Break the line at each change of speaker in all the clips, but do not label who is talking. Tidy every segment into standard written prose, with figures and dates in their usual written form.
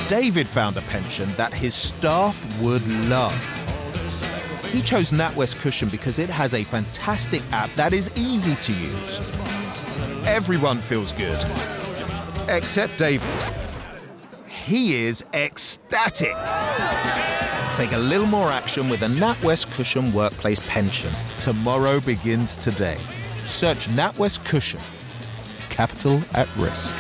David found a pension that his staff would love. He chose NatWest Cushion because it has a fantastic app that is easy to use. Everyone feels good, except David. He is ecstatic. Take a little more action with a NatWest Cushion workplace pension. Tomorrow begins today. Search NatWest Cushion. Capital at risk.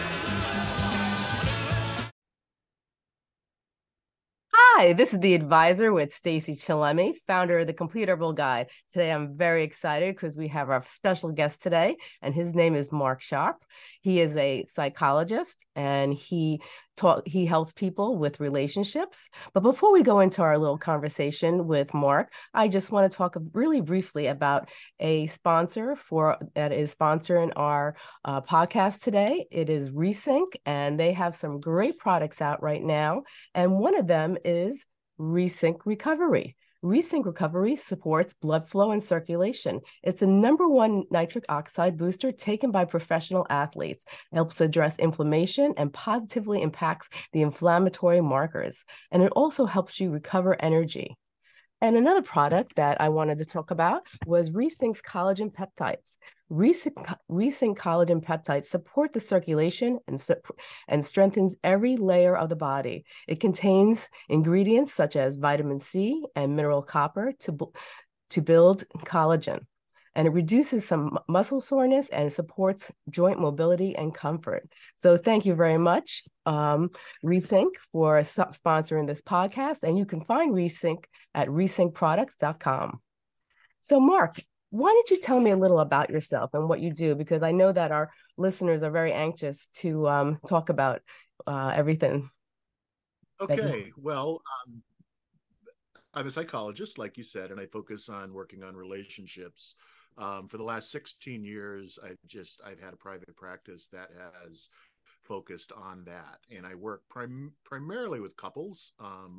Hi, this is The Advisor with Stacey Chillemi, founder of the Complete Herbal Guide. Today, I'm very excited because we have our special guest today, and his name is Mark Sharp. He is a psychologist, and he helps people with relationships. But before we go into our little conversation with Mark, I just want to talk really briefly about a sponsor that is sponsoring our podcast today. It is Resync, and they have some great products out right now. And one of them is Resync Recovery. Resync Recovery supports blood flow and circulation. It's the #1 nitric oxide booster taken by professional athletes. It helps address inflammation and positively impacts the inflammatory markers. And it also helps you recover energy. And another product that I wanted to talk about was Resync's collagen peptides. Resync collagen peptides support the circulation and strengthens every layer of the body. It contains ingredients such as vitamin C and mineral copper to build collagen. And it reduces some muscle soreness and supports joint mobility and comfort. So thank you very much, Resync, for sponsoring this podcast. And you can find Resync at resyncproducts.com. So Mark, why don't you tell me a little about yourself and what you do? Because I know that our listeners are very anxious to talk about everything.
Okay, well, I'm a psychologist, like you said, and I focus on working on relationships. For the last 16 years, I've had a private practice that has focused on that, and I work primarily with couples,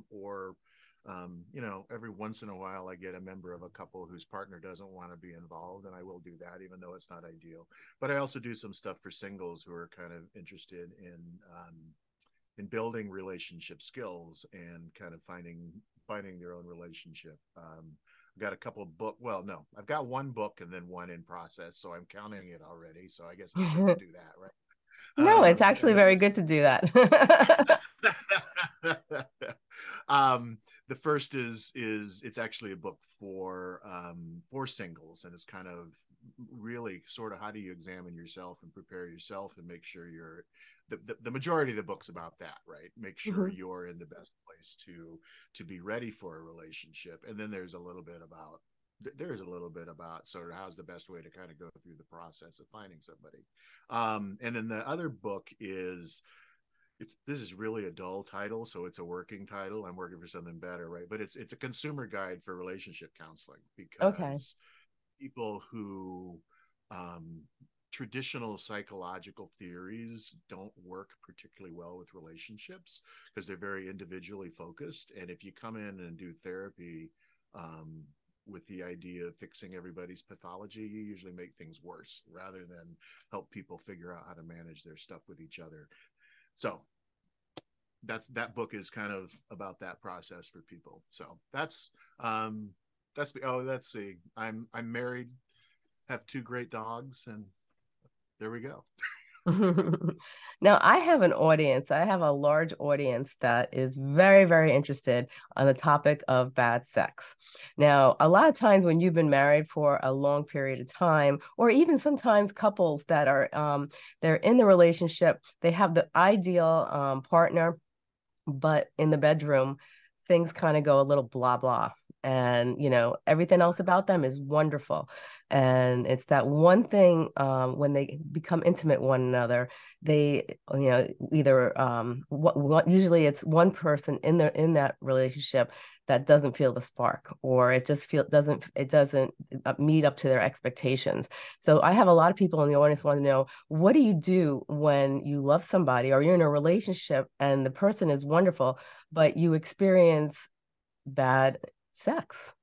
every once in a while I get a member of a couple whose partner doesn't want to be involved, and I will do that, even though it's not ideal. But I also do some stuff for singles who are kind of interested in building relationship skills and kind of finding their own relationship. I've got a couple of books. Well, no, I've got one book and then one in process, so I'm counting it already. So I guess I should do that, right?
No, it's actually very good to do that.
The first is it's actually a book for singles, and it's kind of really sort of how do you examine yourself and prepare yourself and make sure you're the majority of the book's about that, right? Make sure you're in the best place to be ready for a relationship. And then there's a little bit about sort of how's the best way to kind of go through the process of finding somebody. And then the other book is this is really a dull title, so it's a working title. I'm working for something better, right? But it's a consumer guide for relationship counseling, because people who traditional psychological theories don't work particularly well with relationships because they're very individually focused. And if you come in and do therapy with the idea of fixing everybody's pathology, you usually make things worse rather than help people figure out how to manage their stuff with each other. So that book is kind of about that process for people. So let's see. I'm married, have 2 great dogs, and there we go.
Now, I have a large audience that is very, very interested on the topic of bad sex. Now, a lot of times when you've been married for a long period of time, or even sometimes couples that are they're in the relationship, they have the ideal partner, but in the bedroom, things kind of go a little blah, blah. And, everything else about them is wonderful. And it's that one thing when they become intimate with one another, they, either usually it's one person in that relationship that doesn't feel the spark, or it just doesn't meet up to their expectations. So I have a lot of people in the audience want to know, what do you do when you love somebody or you're in a relationship and the person is wonderful, but you experience bad sex?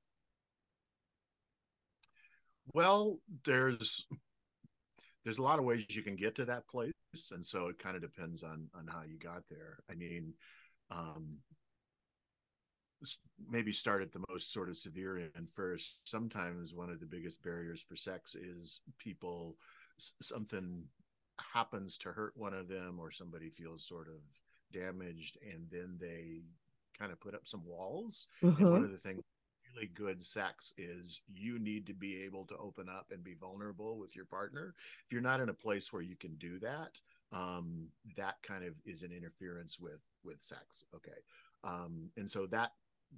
Well, there's a lot of ways you can get to that place, and so it kind of depends on how you got there. I mean, maybe start at the most sort of severe end first. Sometimes one of the biggest barriers for sex is people, something happens to hurt one of them, or somebody feels sort of damaged, and then they kind of put up some walls. And one of the things really good sex is you need to be able to open up and be vulnerable with your partner. If you're not in a place where you can do that, that kind of is an interference with sex. Okay. And so that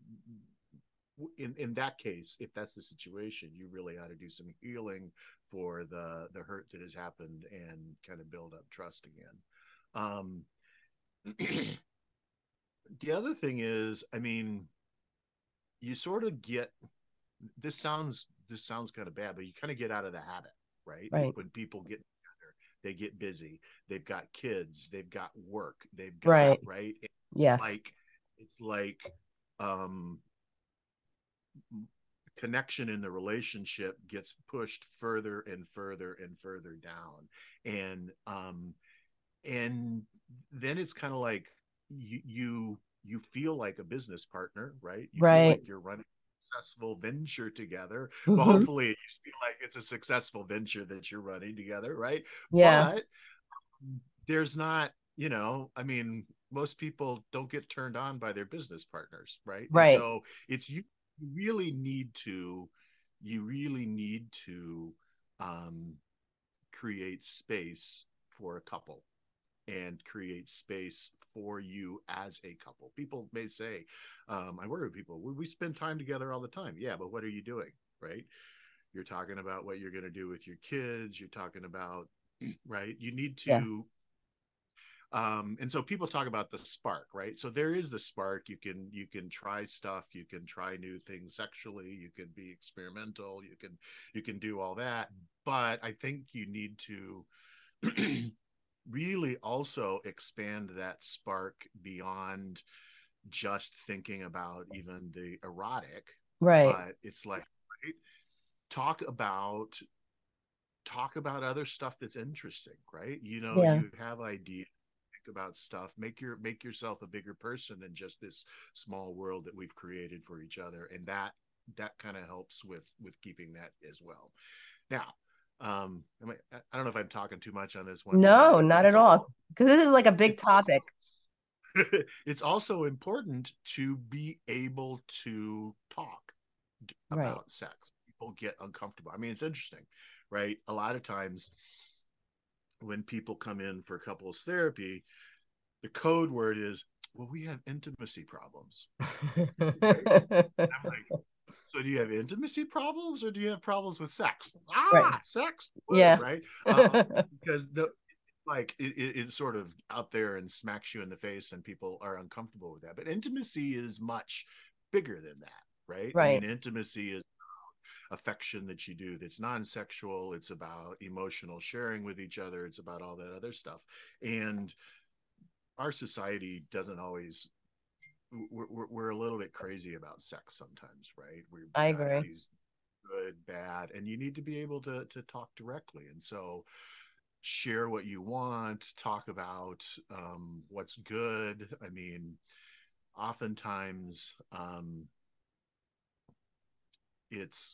in that case, if that's the situation, you really ought to do some healing for the hurt that has happened and kind of build up trust again. The other thing is, I mean, you sort of get, this sounds kind of bad, but you kind of get out of the habit, right? When people get together, they get busy, they've got kids, they've got work, they've got right.
Yes.
It's like connection in the relationship gets pushed further and further and further down, and then it's kind of like you feel like a business partner, right? You feel like you're running a successful venture together. Well, hopefully you feel like it's a successful venture that you're running together, right?
Yeah.
But there's not, I mean, most people don't get turned on by their business partners, right? And so it's you really need to create space for a couple and create space for you as a couple. People may say, I work with people, we spend time together all the time. Yeah, but what are you doing, right? You're talking about what you're going to do with your kids. You're talking about, right? You need to and so people talk about the spark, right? So there is the spark. You can try stuff, you can try new things sexually, you can be experimental, you can do all that. But I think you need to really also expand that spark beyond just thinking about even the erotic. But it's like, right? Talk about other stuff that's interesting, right? You have ideas, about stuff, make yourself a bigger person than just this small world that we've created for each other, and that kind of helps with keeping that as well. Now, I don't know if I'm talking too much on this one.
No, not at all, because this is like a big topic.
It's also important to be able to talk about sex. People get uncomfortable. I mean, it's interesting, right? A lot of times when people come in for couples therapy, the code word is, well, we have intimacy problems. Right? I'm like, so do you have intimacy problems or do you have problems with sex? Sex.
Yeah.
Right. Because it's sort of out there and smacks you in the face and people are uncomfortable with that. But intimacy is much bigger than that. Right. I mean, intimacy is affection that you do that's non-sexual. It's about emotional sharing with each other. It's about all that other stuff. And our society doesn't always, we're a little bit crazy about sex sometimes, right?
I agree.
These good, bad, and you need to be able to talk directly. And so share what you want, talk about what's good. I mean, oftentimes it's,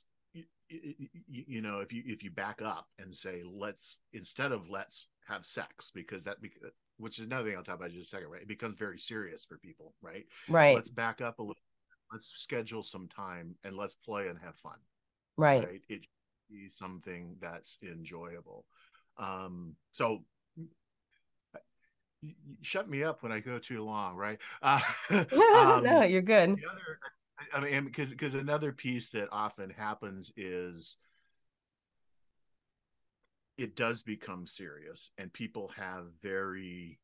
if you back up and say, let's have sex, because which is another thing I'll talk about in just a second, right? It becomes very serious for people, right? Let's back up a little, let's schedule some time and let's play and have fun, right? It should be something that's enjoyable. So you shut me up when I go too long, right?
No, you're good.
I mean, because another piece that often happens is it does become serious, and people have very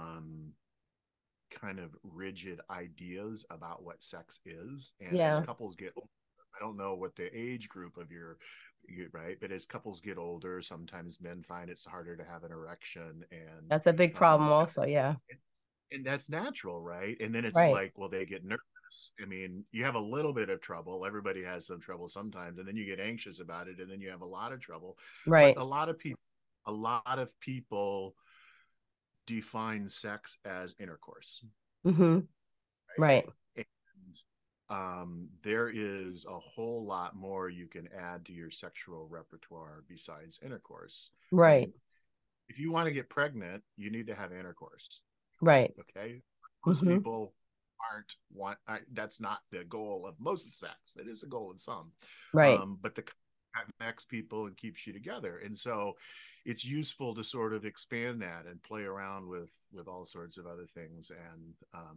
kind of rigid ideas about what sex is. And as couples get older, I don't know what the age group of right, but as couples get older, sometimes men find it's harder to have an erection, and
that's a big problem also.
And that's natural, right? And then it's like, well, they get nervous. I mean, you have a little bit of trouble. Everybody has some trouble sometimes, and then you get anxious about it, and then you have a lot of trouble. But a lot of people define sex as intercourse.
Right.
And there is a whole lot more you can add to your sexual repertoire besides intercourse. I
Right.
mean, if you want to get pregnant, you need to have intercourse.
Right.
Okay. Most
Hmm.
people that's not the goal of most sex. It is a goal in some.
Right.
But the connects people and keeps you together. And so it's useful to sort of expand that and play around with all sorts of other things. And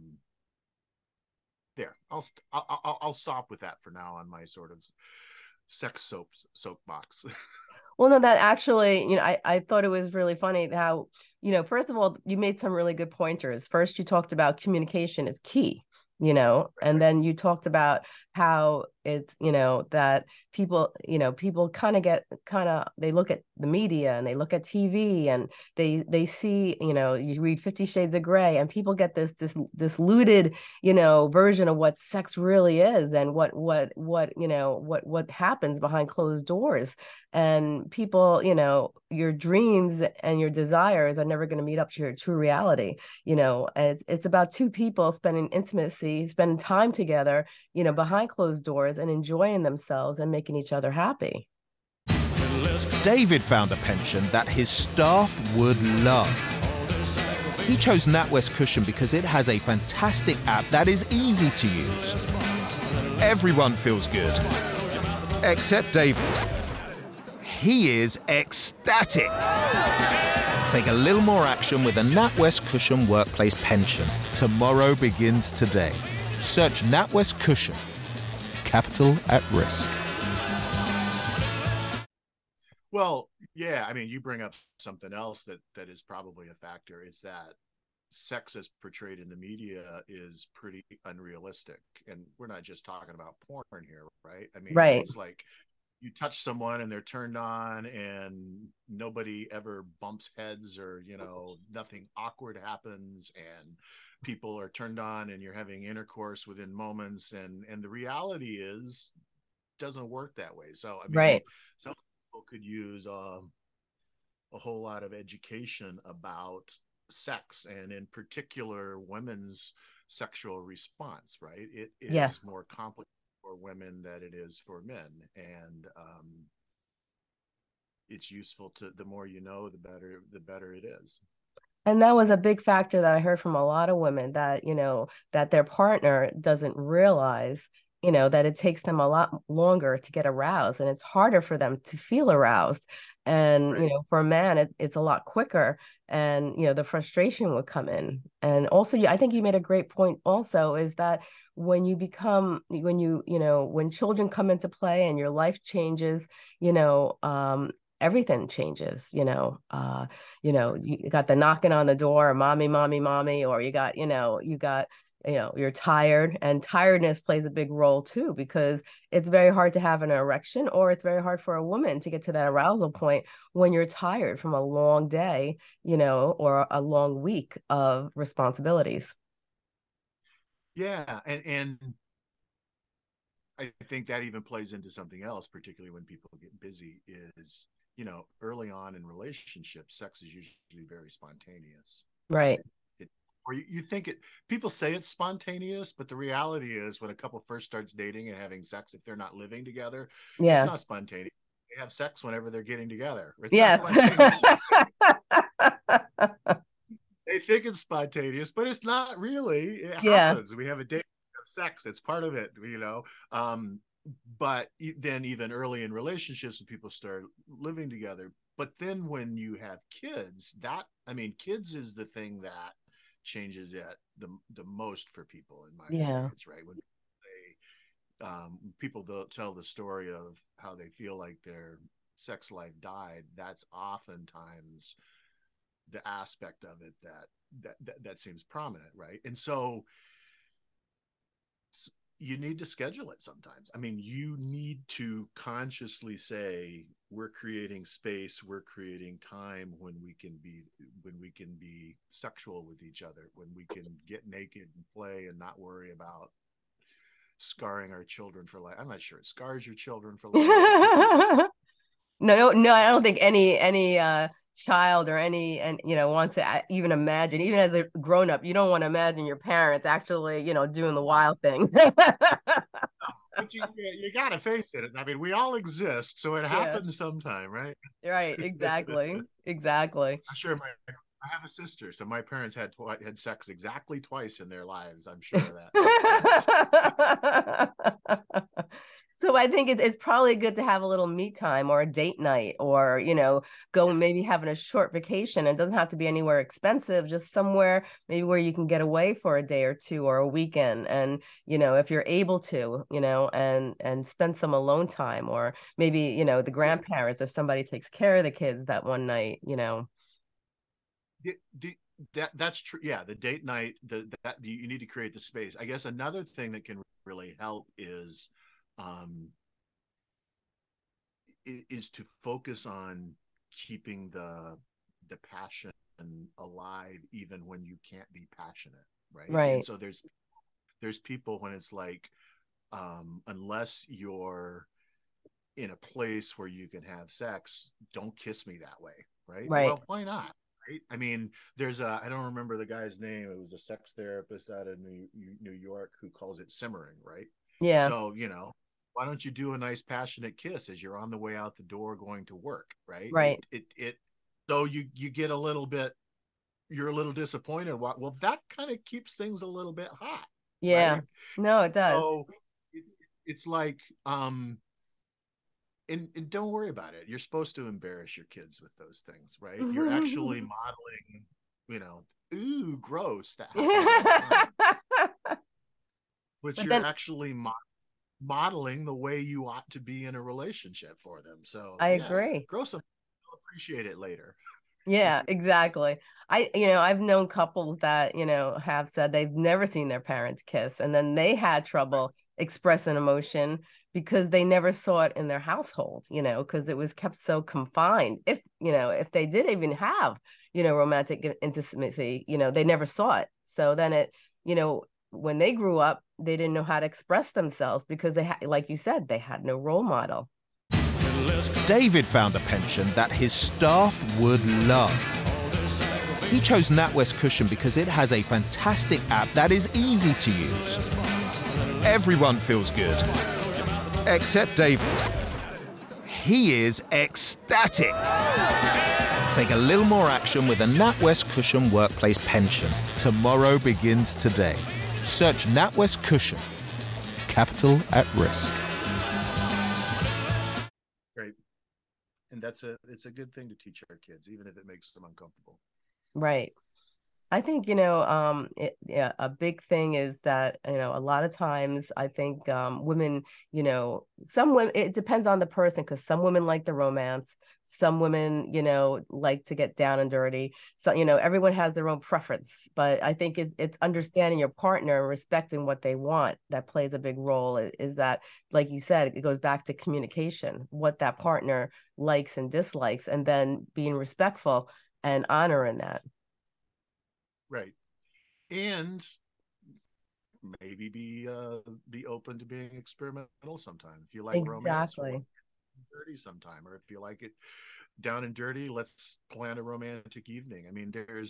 there, I'll stop with that for now on my sort of sex soapbox.
Well, no, that actually, I thought it was really funny how, first of all, you made some really good pointers. First, you talked about communication is key, and then you talked about how it's, that people they look at the media and they look at TV and they see, you read 50 Shades of Grey and people get this looted, version of what sex really is and what happens behind closed doors. And people, your dreams and your desires are never going to meet up to your true reality. It's about two people spending intimacy, spending time together, behind closed doors and enjoying themselves and making each other happy.
David found a pension that his staff would love. He chose NatWest Cushion because it has a fantastic app that is easy to use. Everyone feels good, except David. He is ecstatic. Take a little more action with a NatWest Cushion workplace pension. Tomorrow begins today. Search NatWest Cushion. Capital at risk.
Well, yeah, I mean, you bring up something else that is probably a factor, is that sex as portrayed in the media is pretty unrealistic. And we're not just talking about porn here, right? I mean,
Right.
it's like you touch someone and they're turned on and nobody ever bumps heads or, nothing awkward happens and people are turned on and you're having intercourse within moments. And the reality is doesn't work that way. So, I mean,
Right.
some people could use a whole lot of education about sex and in particular women's sexual response, right? It is
Yes.
more complicated for women than it is for men. And it's useful to, the more you know, the better it is.
And that was a big factor that I heard from a lot of women that, that their partner doesn't realize, that it takes them a lot longer to get aroused and it's harder for them to feel aroused. And,
Right.
For a man, it's a lot quicker and, the frustration would come in. And also, I think you made a great point also is that when when children come into play and your life changes, everything changes, you got the knocking on the door, mommy, mommy, mommy, or you got, you're tired, and tiredness plays a big role too, because it's very hard to have an erection, or it's very hard for a woman to get to that arousal point when you're tired from a long day, or a long week of responsibilities.
Yeah. And I think that even plays into something else, particularly when people get busy, is, early on in relationships, sex is usually very spontaneous.
Right.
Or you think it, people say it's spontaneous, but the reality is when a couple first starts dating and having sex, if they're not living together, it's
Yeah.
not spontaneous. They have sex whenever they're getting together. It's
Yes.
They think it's spontaneous, but it's not really. It
Yeah.
happens. We have a date of sex. It's part of it, but then even early in relationships, when people start living together, but then when you have kids, kids is the thing that changes it the most for people in my experience, right? When they people tell the story of how they feel like their sex life died, that's oftentimes the aspect of it that seems prominent, right? And so you need to schedule it sometimes. I mean, you need to consciously say, we're creating space, we're creating time when we can be sexual with each other, when we can get naked and play and not worry about scarring our children for life. I'm not sure it scars your children for life.
No, I don't think any child or any, and wants to even imagine, even as a grown up, you don't want to imagine your parents actually doing the wild thing.
But you gotta face it. I mean, we all exist, so it
Yeah,
happens sometime, right?
right, exactly, exactly.
I'm sure I have a sister, so my parents had sex exactly twice in their lives. I'm sure of that.
So I think it's probably good to have a little me time or a date night, or go and maybe having a short vacation. It doesn't have to be anywhere expensive, just somewhere maybe where you can get away for a day or two or a weekend, and if you're able to, and spend some alone time, or maybe the grandparents or somebody takes care of the kids that one night.
That's true. Yeah, the date night, that you need to create the space. I guess another thing that can really help um is to focus on keeping the passion alive even when you can't be passionate, right? And
Right,
so there's people when it's like, unless you're in a place where you can have sex, don't kiss me that way, right?
right.
Well, why not? Right? I mean, I don't remember the guy's name. It was a sex therapist out of New York who calls it simmering, right?
Yeah,
So, why don't you do a nice passionate kiss as you're on the way out the door going to work, right?
right.
So you get a little bit, you're a little disappointed. Well, that kind of keeps things a little bit hot,
Yeah.
right?
No, it does.
So it's like, and don't worry about it. You're supposed to embarrass your kids with those things, right? You're actually modeling, ooh, gross. That happens all the time. But
But
you're
then
actually modeling the way you ought to be in a relationship for them. So
I
yeah,
agree.
grow some. They'll appreciate it later.
Yeah, exactly. I've known couples that, have said they've never seen their parents kiss, and then they had trouble expressing emotion because they never saw it in their household, because it was kept so confined. If they did even have, romantic intimacy, they never saw it. So then you know, when they grew up, they didn't know how to express themselves because like you said, they had no role model.
David found a pension that his staff would love. He chose NatWest Cushion because it has a fantastic app that is easy to use. Everyone feels good, except David. He is ecstatic. Take a little more action with a NatWest Cushion Workplace Pension. Tomorrow begins today. Search NatWest Cushion. Capital at risk.
Great. And it's a good thing to teach our kids, even if it makes them uncomfortable.
Right. I think, yeah, a big thing is that, a lot of times I think women, some women, it depends on the person, because some women like the romance, some women, like to get down and dirty. So, everyone has their own preference, but I think it's understanding your partner and respecting what they want that plays a big role. Is that, like you said, it goes back to communication, what that partner likes and dislikes, and then being respectful and honoring that.
Right. And maybe be open to being experimental sometime. If you like romance,
Exactly.
dirty sometime, or if you like it down and dirty, let's plan a romantic evening. I mean,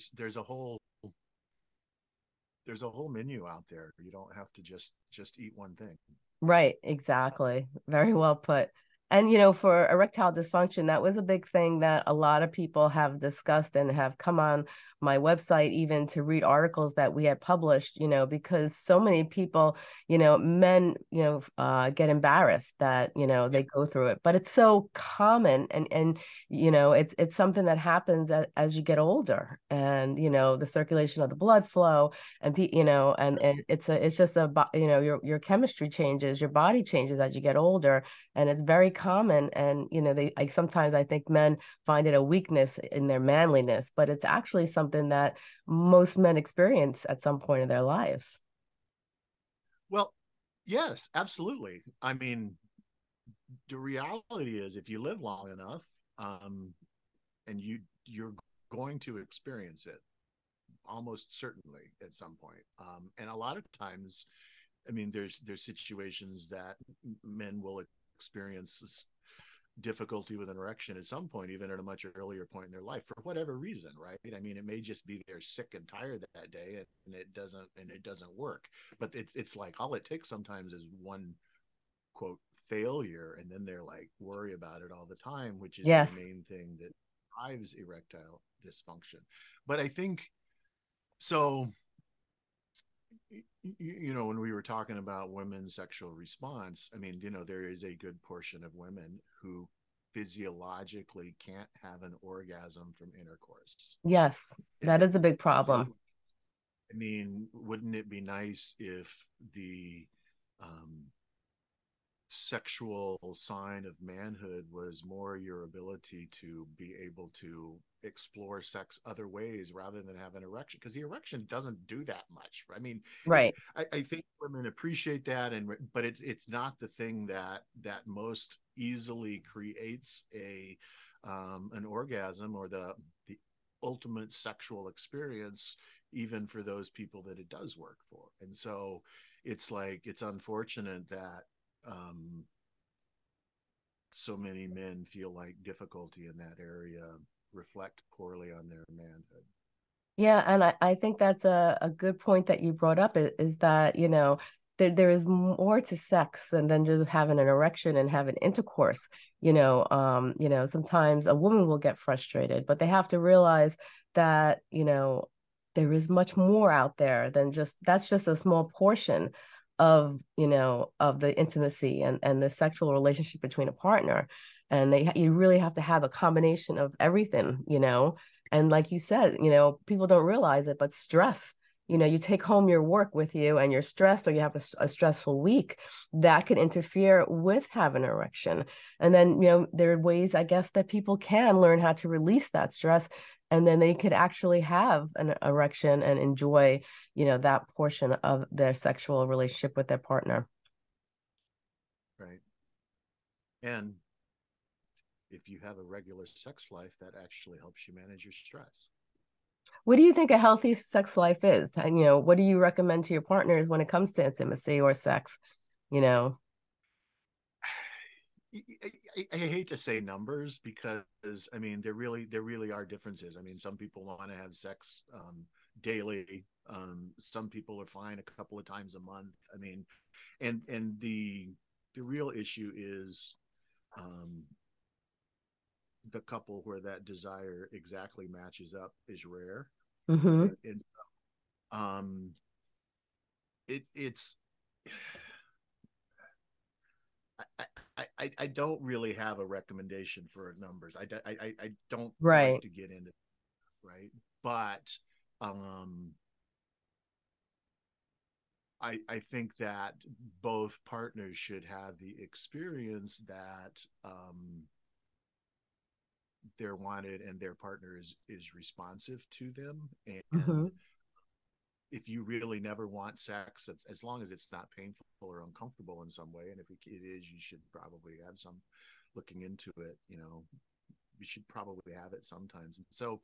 there's a whole menu out there. You don't have to just eat one thing.
Right, exactly. Very well put. And, for erectile dysfunction, that was a big thing that a lot of people have discussed and have come on my website even to read articles that we had published, because so many people, men, get embarrassed that, they go through it. But it's so common, and it's something that happens as you get older, and, the circulation of the blood flow, and and it's just your chemistry changes, your body changes as you get older, and it's very common. And sometimes I think men find it a weakness in their manliness, but it's actually something that most men experience at some point in their lives.
Well, yes, absolutely. I mean, the reality is, if you live long enough, and you're going to experience it almost certainly at some point. And a lot of times, I mean, there's situations that men will experience difficulty with an erection at some point, even at a much earlier point in their life, for whatever reason, right? I mean, it may just be they're sick and tired that day, and it doesn't work. But it's like all it takes sometimes is one quote failure, and then they're like worry about it all the time, which is the
Yes.
main thing that drives erectile dysfunction. But I think so. When we were talking about women's sexual response, I mean, there is a good portion of women who physiologically can't have an orgasm from intercourse.
Yes. That is the big
So,
problem.
I mean, wouldn't it be nice if the sexual sign of manhood was more your ability to be able to explore sex other ways rather than have an erection, because the erection doesn't do that much. I mean,
Right.
I think women appreciate that, but it's not the thing that most easily creates an orgasm or the ultimate sexual experience, even for those people that it does work for. And so it's like, it's unfortunate that so many men feel like difficulty in that area reflect poorly on their manhood.
Yeah, and I think that's a good point that you brought up is that, there is more to sex than just having an erection and having intercourse. Sometimes a woman will get frustrated, but they have to realize that, there is much more out there than that's just a small portion of the intimacy and the sexual relationship between a partner. And you really have to have a combination of everything. And like you said, people don't realize it, but stress, you take home your work with you and you're stressed, or you have a stressful week, that could interfere with having an erection. And then, there are ways, I guess, that people can learn how to release that stress. And then they could actually have an erection and enjoy, that portion of their sexual relationship with their partner.
Right. And if you have a regular sex life, that actually helps you manage your stress.
What do you think a healthy sex life is? And, what do you recommend to your partners when it comes to intimacy or sex? You know?
I hate to say numbers, because I mean there really are differences. I mean, some people want to have sex daily. Some people are fine a couple of times a month. I mean, and the real issue is the couple where that desire exactly matches up is rare.
Mm-hmm.
And um, it's I don't really have a recommendation for numbers. I don't like
Right.
to get into, right, but um, I think that both partners should have the experience that they're wanted and their partner is responsive to them.
Mm-hmm.
And if you really never want sex, as long as it's not painful or uncomfortable in some way, and if it is, you should probably have some looking into it. You should probably have it sometimes. And so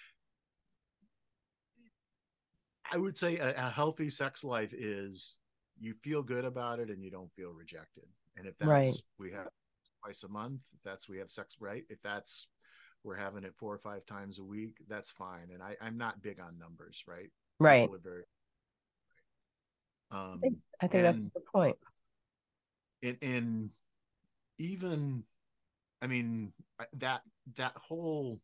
I would say a healthy sex life is you feel good about it and you don't feel rejected. And if
Right.
that's we have twice a month, if that's we have sex, right? If that's we're having it 4 or 5 times a week, that's fine. And I'm not big on numbers, right?
Right.
People are very
I think, I think that's a
and
good point.
in even I mean that whole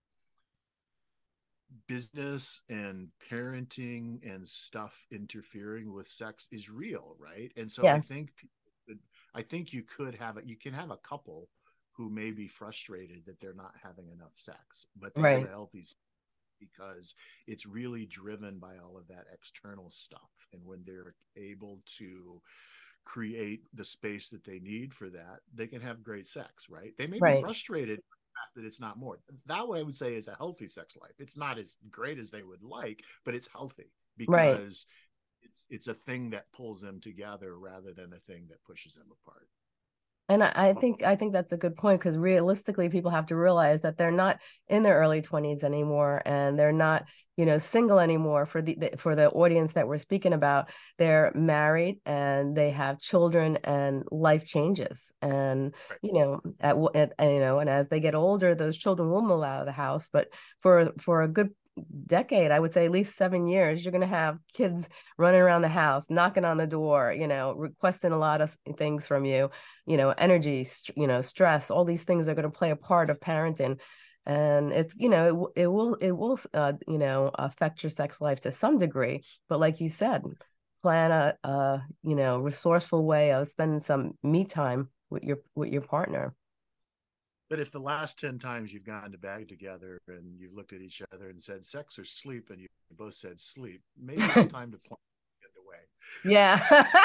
business and parenting and stuff interfering with sex is real, right? And so
Yes.
I think you can have a couple who may be frustrated that they're not having enough sex, but they have
Right.
a healthy, because it's really driven by all of that external stuff. And when they're able to create the space that they need for that, they can have great sex, right? They may be
Right.
frustrated that it's not more. That way I would say is a healthy sex life. It's not as great as they would like, but it's healthy
Right.
because it's a thing that pulls them together rather than a thing that pushes them apart.
And I think that's a good point because realistically, people have to realize that they're not in their early 20s anymore, and they're not, single anymore for the audience that we're speaking about. They're married and they have children, and life changes. And
Right.
and as they get older, those children will move out of the house. But for a good decade, I would say at least 7 years, you're going to have kids running around the house, knocking on the door, requesting a lot of things from you, energy, stress, all these things are going to play a part of parenting. And it's, it will affect your sex life to some degree. But like you said, plan a resourceful way of spending some me time with your partner.
But if the last 10 times you've gone to bed together and you've looked at each other and said sex or sleep, and you both said sleep, maybe it's time to plan it away.
Yeah.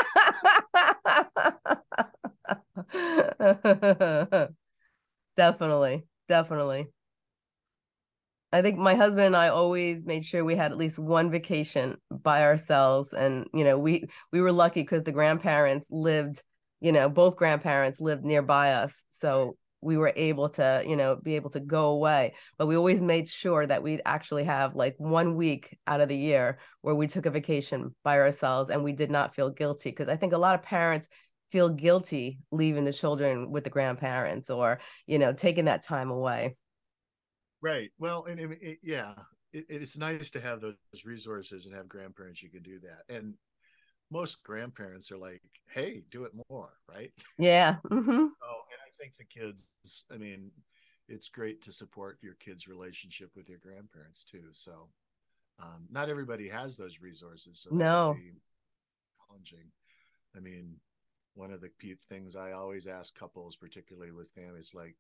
Definitely. Definitely. I think my husband and I always made sure we had at least one vacation by ourselves. And, we were lucky because the grandparents lived, both grandparents lived nearby us. So we were able to, be able to go away. But we always made sure that we'd actually have like 1 week out of the year where we took a vacation by ourselves and we did not feel guilty. Because I think a lot of parents feel guilty leaving the children with the grandparents or, taking that time away.
Right. Well, and yeah, it's nice to have those resources and have grandparents you can do that. And most grandparents are like, "Hey, do it more," right?
Yeah. Mm-hmm.
Oh, and I think the kids, I mean, it's great to support your kids' relationship with your grandparents too. So, not everybody has those resources, so that can
No.
be challenging. I mean, one of the things I always ask couples, particularly with families, like,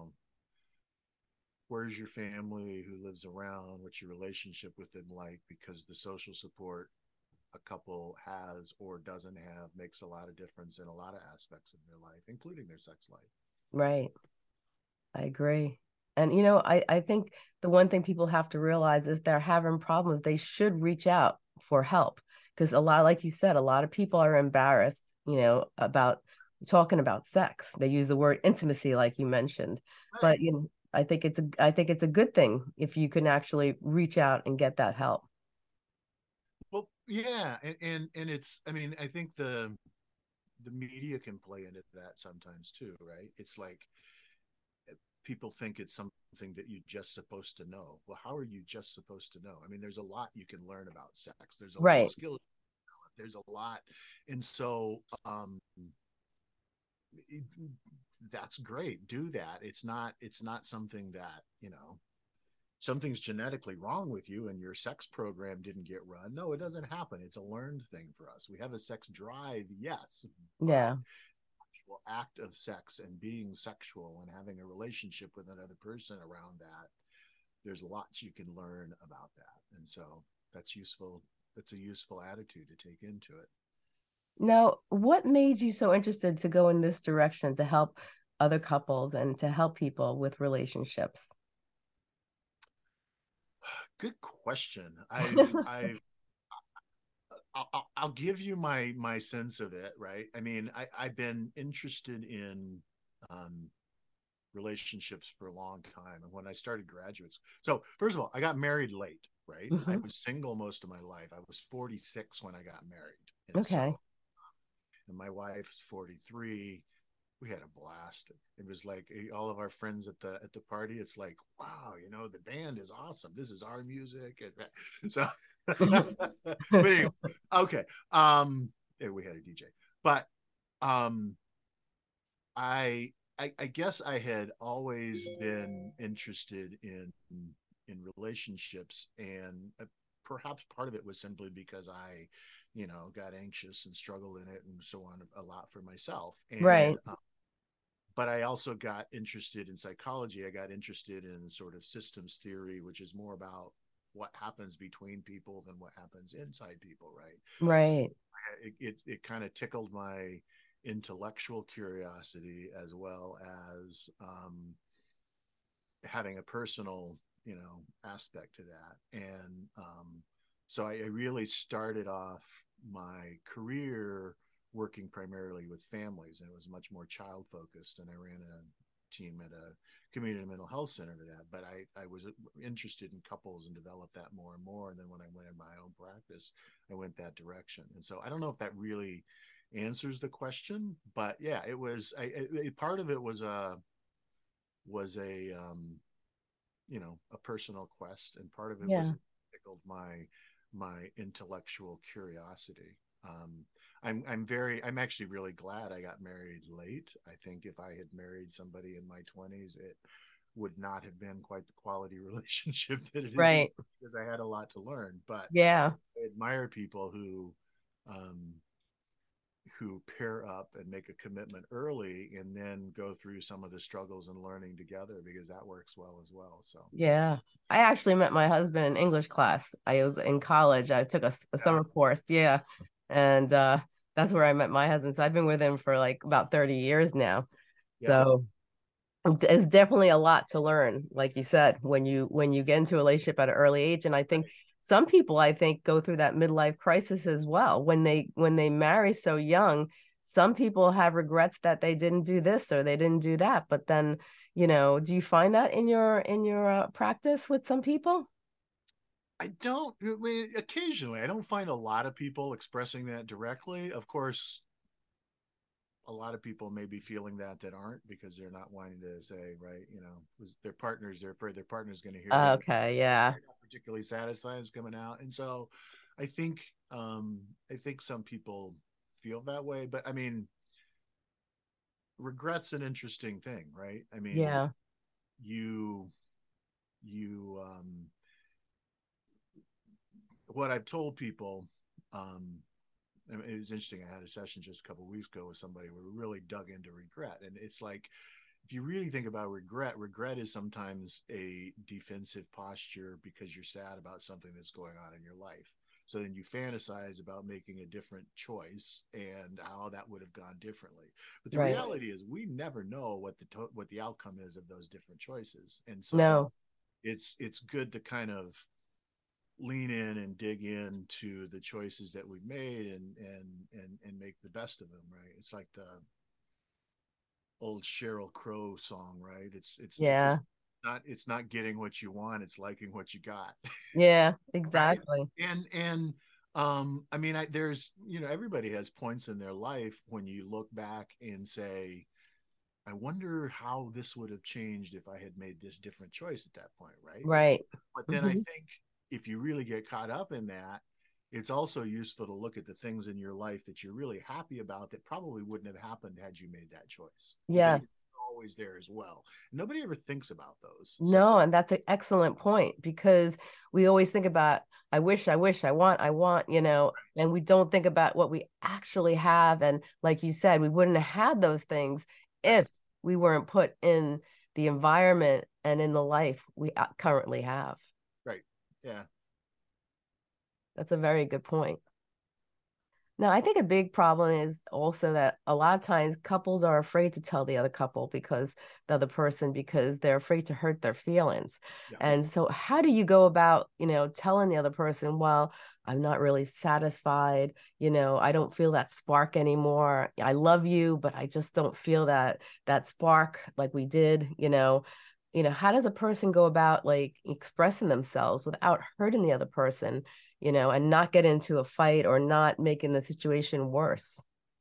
where's your family who lives around? What's your relationship with them like? Because the social support a couple has or doesn't have makes a lot of difference in a lot of aspects of their life, including their sex life.
Right. I agree. And I think the one thing people have to realize is they're having problems. They should reach out for help because a lot, like you said, a lot of people are embarrassed, about talking about sex. They use the word intimacy, like you mentioned.
Right.
But I think it's a good thing if you can actually reach out and get that help.
Well, yeah, and it's, I mean, I think the media can play into that sometimes too, right? It's like people think it's something that you're just supposed to know. Well, how are you just supposed to know? I mean, there's a lot you can learn about sex. There's a lot of
Right.
skills. There's a lot, and so that's great. Do that. It's not something that something's genetically wrong with you and your sex program didn't get run. No, it doesn't happen. It's a learned thing for us. We have a sex drive, yes, but
Yeah.
actual act of sex and being sexual and having a relationship with another person around that, there's lots you can learn about that. And so that's useful. That's a useful attitude to take into it.
Now, what made you so interested to go in this direction to help other couples and to help people with relationships?
Good question. I'll give you my sense of it, right? I mean, I've been interested in um, relationships for a long time, and when I started graduate school, so first of all, I got married late, right? I
Mhm.
was single most of my life. I was 46 when I got married, and
Okay.
so and my wife's 43. We had a blast. It was like all of our friends at the party. It's like, wow, the band is awesome. This is our music. So, but anyway, okay. Yeah, we had a DJ, but um, I guess I had always been interested in relationships, and perhaps part of it was simply because I, got anxious and struggled in it and so on a lot for myself. And
Right.
but I also got interested in psychology. I got interested in sort of systems theory, which is more about what happens between people than what happens inside people, right?
Right.
It kind of tickled my intellectual curiosity as well as having a personal, aspect to that. And so I really started off my career working primarily with families, and it was much more child focused. And I ran a team at a community mental health center to that. But I was interested in couples and developed that more and more. And then when I went in my own practice, I went that direction. And so I don't know if that really answers the question, but yeah, it was. Part of it was a a personal quest, and part of it was tickled my intellectual curiosity. I'm actually really glad I got married late. I think if I had married somebody in my 20s, it would not have been quite the quality relationship that it is,
right,
because I had a lot to learn. But
yeah,
I admire people who pair up and make a commitment early and then go through some of the struggles and learning together, because that works well as well. So
yeah. I actually met my husband in English class. I was in college. I took a summer course, yeah, and that's where I met my husband. So I've been with him for like about 30 years now.
yeah.
So it's definitely a lot to learn, like you said, when you get into a relationship at an early age. And I think some people, I think, go through that midlife crisis as well when they marry so young. Some people have regrets that they didn't do this or they didn't do that. But then, do you find that in your practice with some people?
I don't. Occasionally, I don't find a lot of people expressing that directly. Of course, a lot of people may be feeling that aren't, because they're not wanting to say, right, was their partners, they're afraid their partner's going to hear that.
Okay, yeah.
They're not particularly satisfied is coming out. And so I think some people feel that way. But I mean, regret's an interesting thing, right? I mean,
Yeah.
you what I've told people, it was interesting. I had a session just a couple of weeks ago with somebody where we really dug into regret. And it's like, if you really think about regret is sometimes a defensive posture because you're sad about something that's going on in your life. So then you fantasize about making a different choice and how that would have gone differently. But the reality is we never know what the outcome is of those different choices. And so it's good to kind of lean in and dig into the choices that we've made and make the best of them, right? It's like the old Sheryl Crow song, right? It's not getting what you want, it's liking what you got.
Yeah, exactly.
Right? And I mean, there's everybody has points in their life when you look back and say, I wonder how this would have changed if I had made this different choice at that point, right?
Right.
But then I think if you really get caught up in that, it's also useful to look at the things in your life that you're really happy about that probably wouldn't have happened had you made that choice.
Yes.
Always there as well. Nobody ever thinks about those.
No, and that's an excellent point, because we always think about, I wish, I want, and we don't think about what we actually have. And like you said, we wouldn't have had those things if we weren't put in the environment and in the life we currently have.
Right. Yeah.
That's a very good point. Now, I think a big problem is also that a lot of times couples are afraid to tell the other couple because they're afraid to hurt their feelings. Yeah. And so how do you go about, telling the other person, well, I'm not really satisfied, I don't feel that spark anymore. I love you, but I just don't feel that spark like we did, how does a person go about like expressing themselves without hurting the other person, and not get into a fight or not making the situation worse?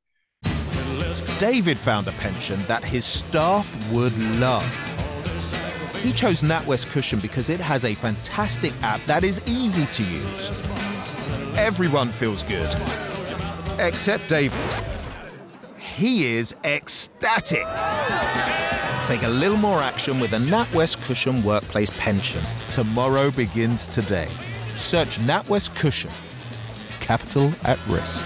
David found a pension that his staff would love. He chose NatWest Cushion because it has a fantastic app that is easy to use. Everyone feels good, except David. He is ecstatic. Take a little more action with a NatWest Cushion Workplace Pension. Tomorrow begins today. Search NatWest Cushion. Capital at risk.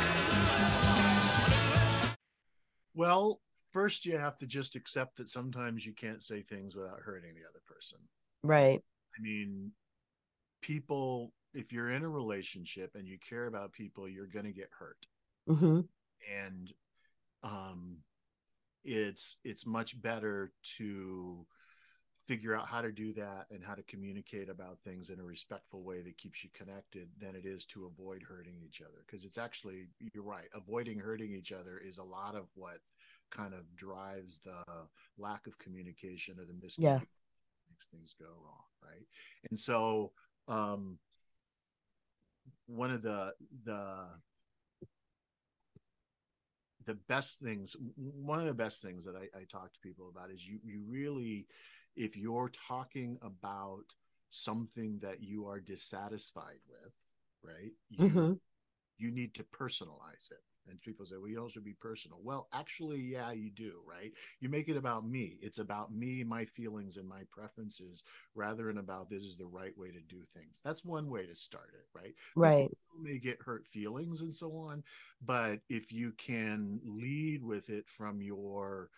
Well, first you have to just accept that sometimes you can't say things without hurting the other person.
Right. I
mean, people, if you're in a relationship and you care about people, you're going to get hurt.
Mm-hmm.
And it's much better to figure out how to do that and how to communicate about things in a respectful way that keeps you connected than it is to avoid hurting each other. Because it's actually, you're right, avoiding hurting each other is a lot of what kind of drives the lack of communication or the miscommunication,
Yes.
makes things go wrong, right? And so one of the best things, one of the best things that I talk to people about is you really, if you're talking about something that you are dissatisfied with, right,
Mm-hmm.
you need to personalize it. And people say, well, you don't should be personal. Well, actually, yeah, you do, right? You make it about me. It's about me, my feelings, and my preferences, rather than about this is the right way to do things. That's one way to start it, right?
Right.
People may get hurt feelings and so on, but if you can lead with it from your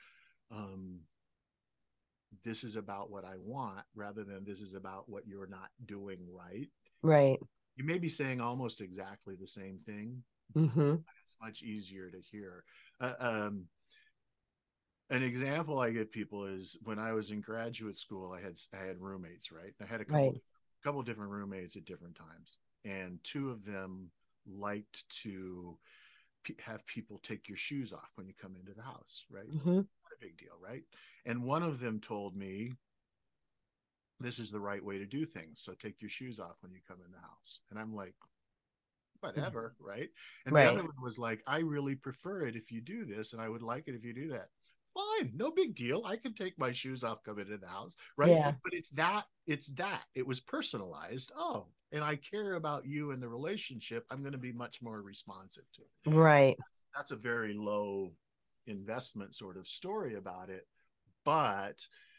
this is about what I want rather than this is about what you're not doing right,
Right.
you may be saying almost exactly the same thing.
Mm-hmm.
It's much easier to hear. Uh, um, an example I give people is when I was in graduate school, I had roommates, right? I had a
Right.
couple different roommates at different times, and two of them liked to have people take your shoes off when you come into the house, right?
Mm-hmm.
Not a big deal, right? And one of them told me, this is the right way to do things. So take your shoes off when you come in the house. And I'm like, whatever, right? And the
Right.
other one was like, I really prefer it if you do this, and I would like it if you do that. Fine, no big deal. I can take my shoes off, come into the house, right?
Yeah.
But it was personalized. Oh, and I care about you and the relationship. I'm going to be much more responsive to it.
Right.
That's a very low investment sort of story about it, but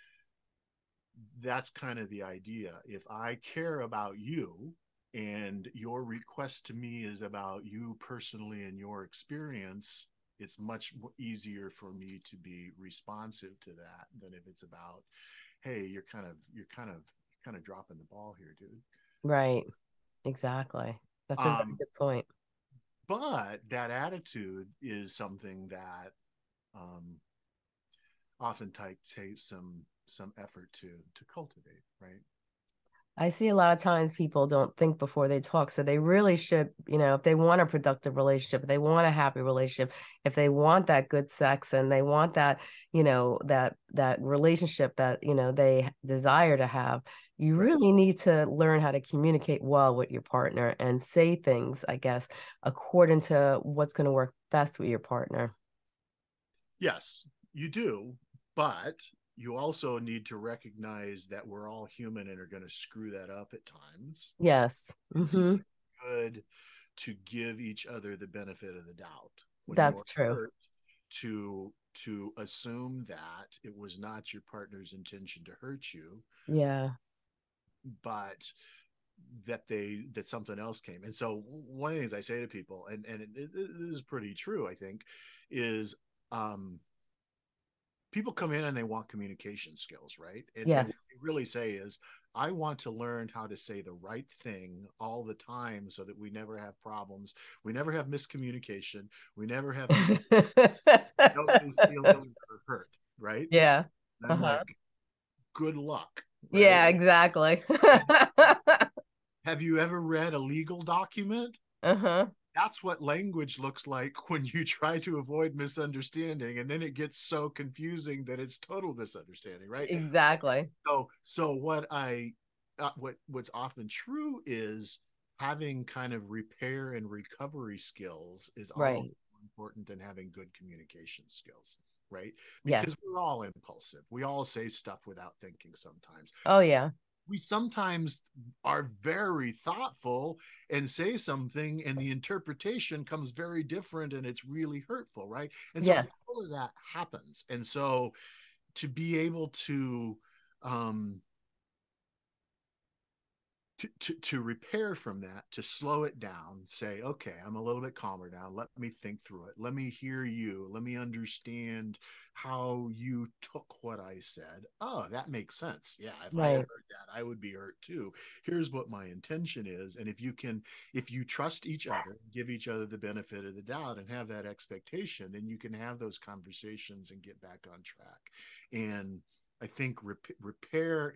that's kind of the idea. If I care about you and your request to me is about you personally and your experience, it's much easier for me to be responsive to that than if it's about, hey, you're kind of dropping the ball here, dude.
Right. Exactly. That's a very
Um,
good point.
but that attitude is something that um, often takes some effort to cultivate, right?
I see a lot of times people don't think before they talk. So they really should, if they want a productive relationship, if they want a happy relationship, if they want that good sex and they want that, that relationship that, they desire to have, you
Right.
really need to learn how to communicate well with your partner and say things, I guess, according to what's going to work best with your partner.
Yes, you do, but you also need to recognize that we're all human and are going to screw that up at times.
Yes.
It's
Mm-hmm.
just good to give each other the benefit of the doubt when
That's
you're
true.
hurt, to assume that it was not your partner's intention to hurt you,
Yeah.
but that something else came. And so one of the things I say to people, and it is pretty true, I think, is people come in and they want communication skills, right? And what
Yes.
we really say is, I want to learn how to say the right thing all the time so that we never have problems. We never have miscommunication. We never have nobody's feelings are hurt, right?
Yeah.
And I'm
Uh-huh.
like, good luck, right?
Yeah, exactly.
Have you ever read a legal document?
Uh-huh.
That's what language looks like when you try to avoid misunderstanding, and then it gets so confusing that it's total misunderstanding, right?
Exactly.
So what's often true is having kind of repair and recovery skills is almost
Right.
more important than having good communication skills, right? Because
Yes.
we're all impulsive. We all say stuff without thinking sometimes.
Oh, yeah.
We sometimes are very thoughtful and say something, and the interpretation comes very different and it's really hurtful, right? And so
Yes.
all of that happens. And so to be able um to repair from that, to slow it down, say, okay, I'm a little bit calmer now. Let me think through it. Let me hear you. Let me understand how you took what I said. Oh, that makes sense. Yeah, if I had
Right.
heard that, I would be hurt too. Here's what my intention is. And if you trust each other, give each other the benefit of the doubt and have that expectation, then you can have those conversations and get back on track. And I think repair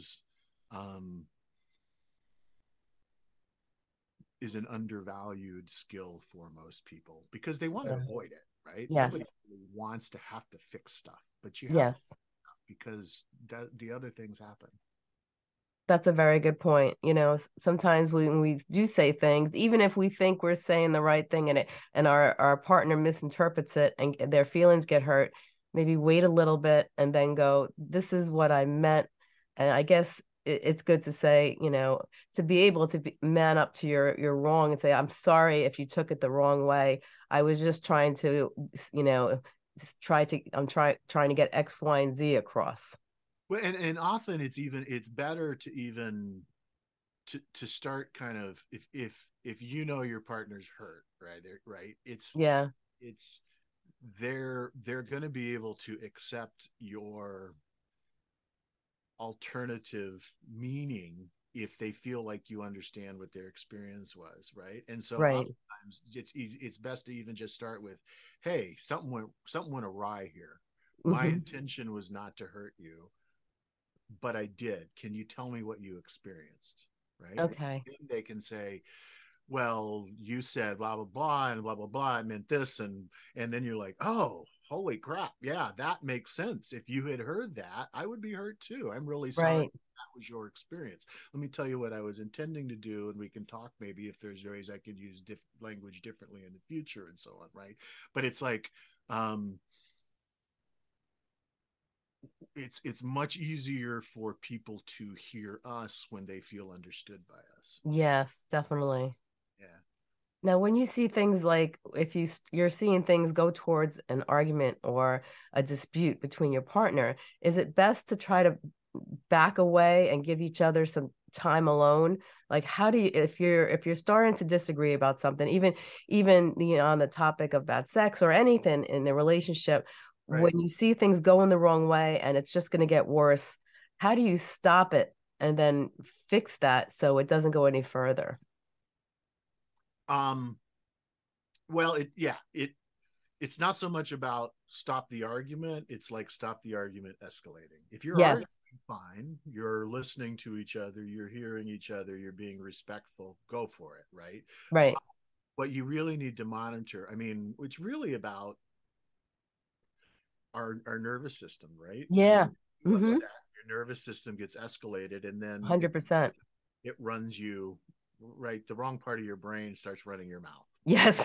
is an undervalued skill for most people because they want to avoid it, right?
Yes.
Nobody really wants to have to fix stuff, but you have
Yes.
to, because the other things happen.
That's a very good point. You know, sometimes when we do say things, even if we think we're saying the right thing and our partner misinterprets it and their feelings get hurt, maybe wait a little bit and then go, this is what I meant. And I guess it's good to say, you know, to be able to man up to your wrong and say, I'm sorry if you took it the wrong way. I was just trying to, you know, I'm trying to get X, Y, and Z across.
Well, and often it's better to even to start kind of if you know your partner's hurt, right, it's they're going to be able to accept your alternative meaning if they feel like you understand what their experience was, right? And so oftentimes it's best to even just start with, hey, something went awry here. My intention was not to hurt you, but I did. Can you tell me what you experienced? Right.
Okay.
Then they can say, well, you said blah, blah, blah, and blah, blah, blah. I meant this. And then you're like, oh, holy crap. Yeah, that makes sense. If you had heard that, I would be hurt too. I'm really sorry that was your experience. Let me tell you what I was intending to do. And we can talk maybe if there's ways I could use language differently in the future and so on. Right. But it's like, it's much easier for people to hear us when they feel understood by us.
Yes, definitely.
Yeah.
Now, when you see things like if you're seeing things go towards an argument or a dispute between your partner, is it best to try to back away and give each other some time alone? Like, how do you, if you're starting to disagree about something, even you know, on the topic of bad sex or anything in the relationship, when you see things going the wrong way and it's just going to get worse, how do you stop it and then fix that so it doesn't go any further?
Well, it's not so much about stop the argument. It's like stop the argument escalating. If you're arguing fine, you're listening to each other, you're hearing each other, you're being respectful, go for it, right?
Right.
What you really need to monitor, I mean, it's really about our nervous system, right?
Yeah.
Your nervous system gets escalated, and then
100%.
It runs you right. The wrong part of your brain starts running your mouth.
Yes.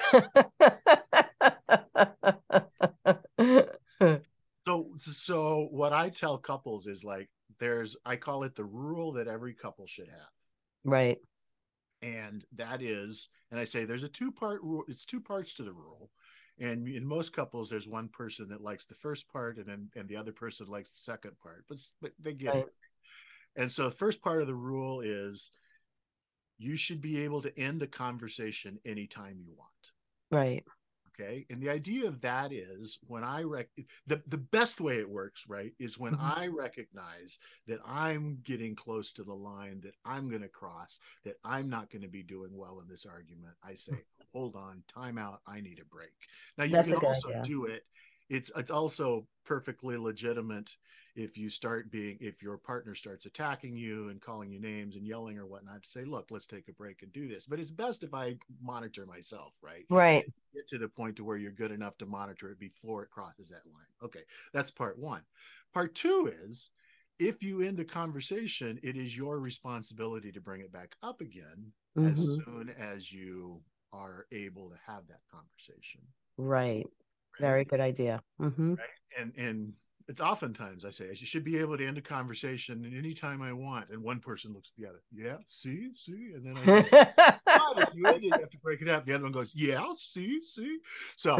So what I tell couples is like, I call it the rule that every couple should have.
Right.
And that is, and I say there's a two-part rule. It's two parts to the rule. And in most couples, there's one person that likes the first part, and the other person likes the second part. But they get it. And so the first part of the rule is you should be able to end a conversation anytime you want.
Right.
Okay. And the idea of that is when the best way it works, right, is when I recognize that I'm getting close to the line that I'm going to cross, that I'm not going to be doing well in this argument. I say, hold on, time out. I need a break. Now you can also do it. It's also perfectly legitimate if your partner starts attacking you and calling you names and yelling or whatnot, to say, look, let's take a break and do this. But it's best if I monitor myself, right?
Right.
Get to the point to where you're good enough to monitor it before it crosses that line. Okay. That's part one. Part two is, if you end a conversation, it is your responsibility to bring it back up again as soon as you are able to have that conversation.
Right. Very good idea.
Right? And it's oftentimes I say, I should be able to end a conversation anytime I want. And one person looks at the other. Yeah, see? And then I say, if you end it, you have to break it up. The other one goes, yeah, see? So.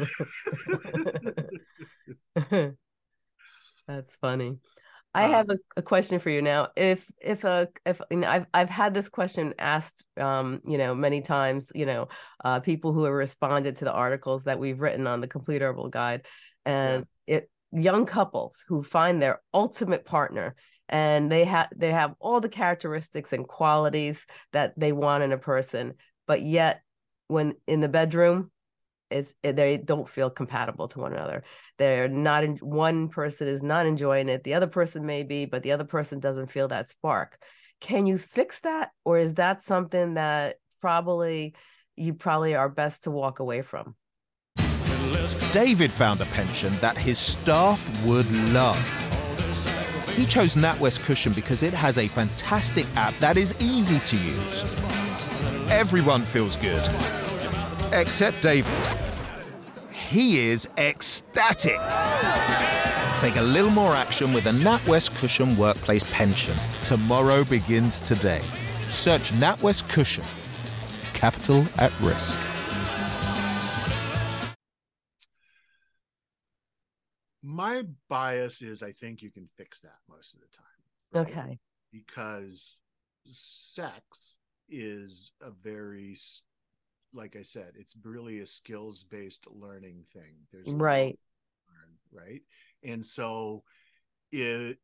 That's funny. I have a question for you now. If you know, I've had this question asked, you know, many times, you know, people who have responded to the articles that we've written on the Complete Herbal Guide, and young couples who find their ultimate partner, and they have all the characteristics and qualities that they want in a person, but yet when in the bedroom, they don't feel compatible to one another. They're not in, one person is not enjoying it, the other person may be, but the other person doesn't feel that spark. Can you fix that, or is that something that you probably are best to walk away from?
David found a pension that his staff would love. He chose NatWest Cushion because it has a fantastic app that is easy to use. Everyone feels good, except David. He is ecstatic. Take a little more action with a NatWest Cushion workplace pension. Tomorrow begins today. Search NatWest Cushion. Capital at risk.
My bias is I think you can fix that most of the time.
Right? Okay.
Because sex is a very, like I said, it's really a skills-based learning thing. There's
right.
Right. And so if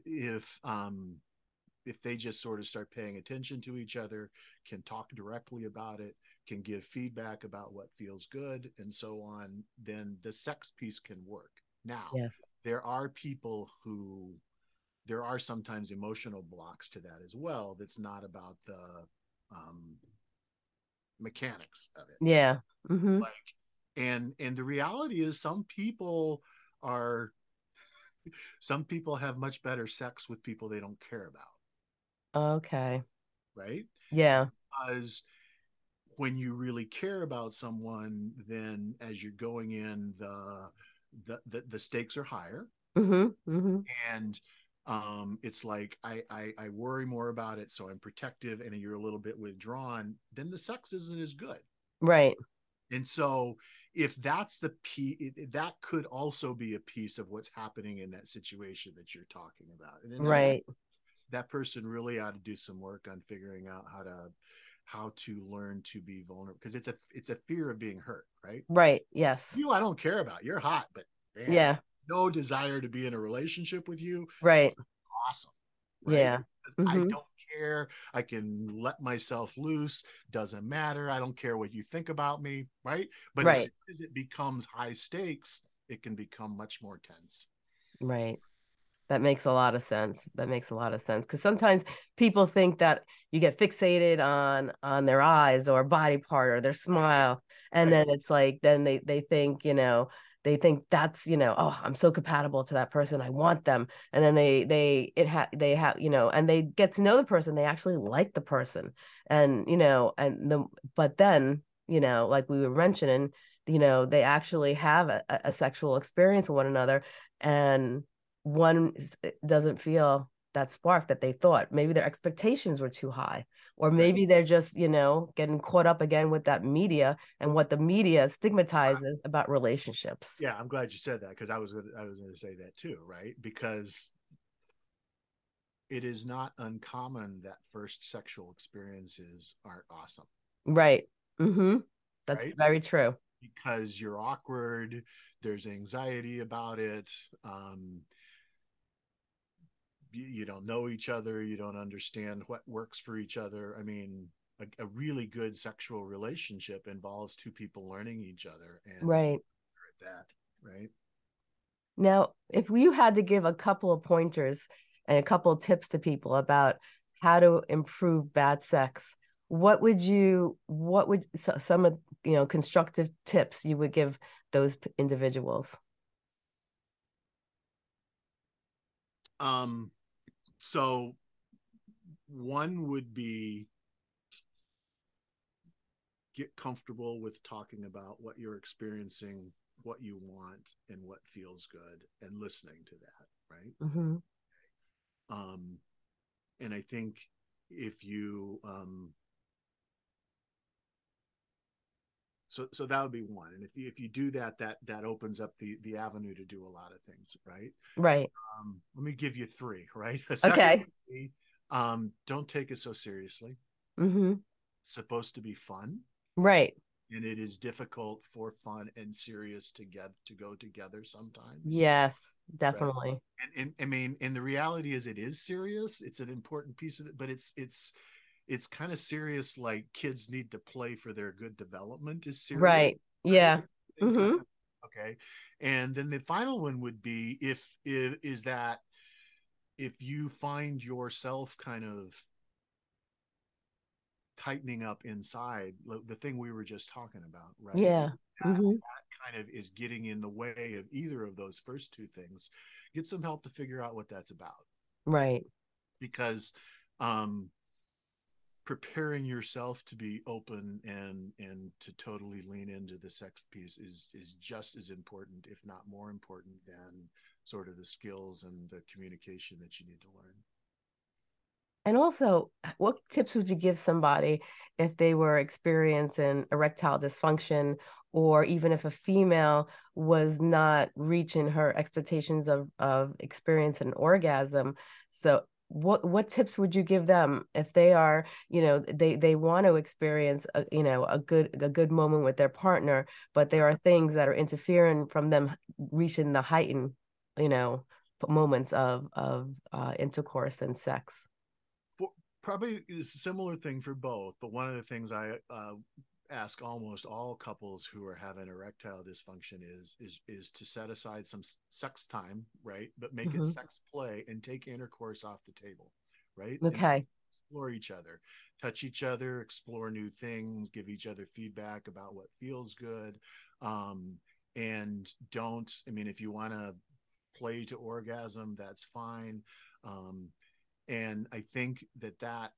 they just sort of start paying attention to each other, can talk directly about it, can give feedback about what feels good and so on, then the sex piece can work. Now,
yes,
there are sometimes emotional blocks to that as well. That's not about the mechanics of it.
Yeah. Mm-hmm.
And the reality is some people have much better sex with people they don't care about.
Okay.
Right?
Yeah.
Because when you really care about someone, then as you're going in, the stakes are higher.
Mm-hmm. Mm-hmm.
And it's like I worry more about it, so I'm protective, and you're a little bit withdrawn, then the sex isn't as good.
Right.
And so if that's the piece, that could also be a piece of what's happening in that situation that you're talking about. And
right.
That person really ought to do some work on figuring out how to learn to be vulnerable, because it's a fear of being hurt, right?
Right. Yes.
I don't care about. You're hot, but man,
yeah,
no desire to be in a relationship with you.
Right.
Awesome. Right?
Yeah. Mm-hmm.
I don't care. I can let myself loose. Doesn't matter. I don't care what you think about me. Right. But as soon as it becomes high stakes, it can become much more tense.
Right. That makes a lot of sense. Because sometimes people think that you get fixated on their eyes or body part or their smile. And then it's like, then they think, they think that's, oh, I'm so compatible to that person, I want them. And then they have, and they get to know the person, they actually like the person. And, but then, like we were mentioning, they actually have a sexual experience with one another, and one doesn't feel that spark that they thought. Maybe their expectations were too high, or maybe they're just, getting caught up again with that media and what the media stigmatizes about relationships.
Yeah, I'm glad you said that, because I was going to say that too, right? Because it is not uncommon that first sexual experiences aren't awesome.
Right. Mm-hmm. That's very true.
Because you're awkward, there's anxiety about it. You don't know each other. You don't understand what works for each other. I mean, a really good sexual relationship involves two people learning each other. And that, right?
Now, if you had to give a couple of pointers and a couple of tips to people about how to improve bad sex, what would some of, constructive tips you would give those individuals?
So one would be get comfortable with talking about what you're experiencing, what you want, and what feels good, and listening to that, right?
Mm-hmm.
And I think if you so that would be one. And if you do that opens up the avenue to do a lot of things, right?
Right.
Let me give you three, right?
Okay.
Don't take it so seriously.
Mm-hmm.
It's supposed to be fun.
Right.
And it is difficult for fun and serious to go together sometimes.
Yes, definitely.
Right? And I mean, and the reality is, it is serious. It's an important piece of it, but it's kind of serious, like kids need to play for their good development is serious.
Right. Yeah. Mm-hmm.
Okay. And then the final one would be if is that if you find yourself kind of tightening up inside, the thing we were just talking about, right?
Yeah. Mm-hmm.
That kind of is getting in the way of either of those first two things. Get some help to figure out what that's about.
Right.
Because preparing yourself to be open and to totally lean into the sex piece is just as important, if not more important, than sort of the skills and the communication that you need to learn.
And also, what tips would you give somebody if they were experiencing erectile dysfunction, or even if a female was not reaching her expectations of experience an orgasm? So what tips would you give them if they are, they want to experience a good moment with their partner, but there are things that are interfering from them reaching the heightened, you know, moments of intercourse and sex?
Probably is a similar thing for both, but one of the things I ask almost all couples who are having erectile dysfunction is to set aside some sex time, right? But make it sex play and take intercourse off the table, right?
Okay.
Explore each other, touch each other, explore new things, give each other feedback about what feels good. And don't, I mean, if you want to play to orgasm, that's fine. And I think that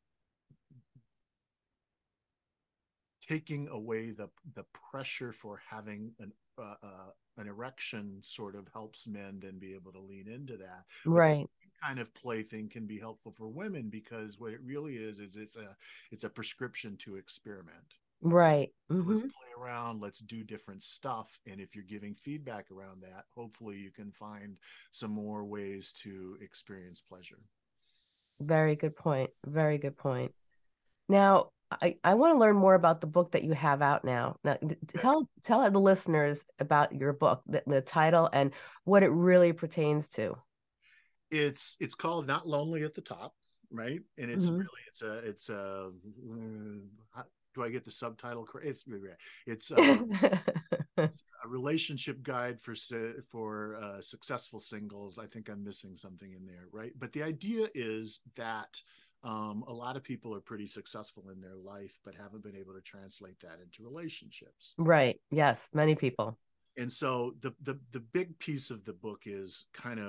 taking away the pressure for having an erection sort of helps men then be able to lean into that.
Right.
But kind of play thing can be helpful for women, because what it really is it's a prescription to experiment.
Right.
Let's play around, let's do different stuff. And if you're giving feedback around that, hopefully you can find some more ways to experience pleasure.
Very good point. Very good point. Now, I want to learn more about the book that you have out now. Now, tell the listeners about your book, the title, and what it really pertains to.
It's called Not Lonely at the Top, right? And it's really it's a do I get the subtitle correct? It's a relationship guide for successful singles. I think I'm missing something in there, right? But the idea is that a lot of people are pretty successful in their life, but haven't been able to translate that into relationships.
Right. Yes, many people.
And so the big piece of the book is